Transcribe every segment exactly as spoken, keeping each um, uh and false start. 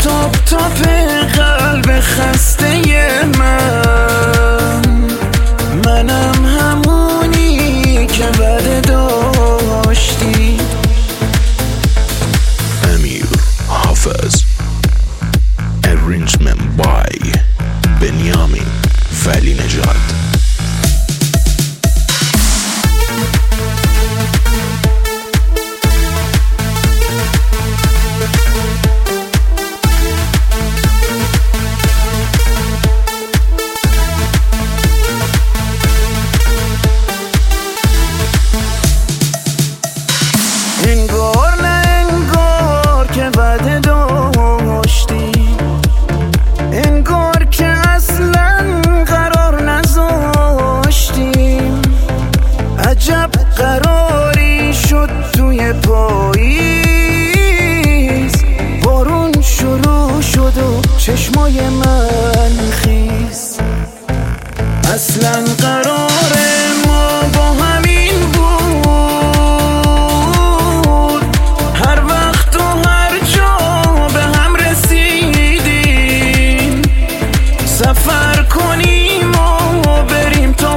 تاپ تاپ قلب خسته من، منم همونی که بد داشتی. امیر حافظ. Arrangement by بنیامین ولی نژاد. انگار نه انگار که بد داشتی، انگار که اصلا قرار نذاشتیم. عجب قراری شد توی پاییز، بارون شروع شد و چشمای من خیس. اصلا قرار ما با همین بود، هر وقت و هر جا به هم رسیدیم. سفر کنیم و بریم تا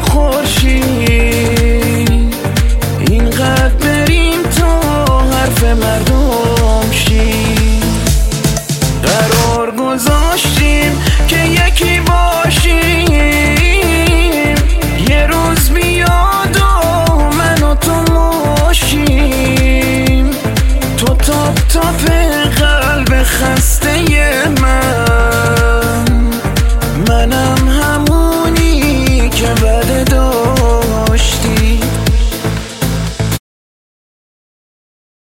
خورشید، اینقدر بریم تا حرف مردم شیم. قرار گذاشتیم که یکی باشیم، یه روز میاد و من و تو ماشیم. تو تاپ تاپ قلب خسته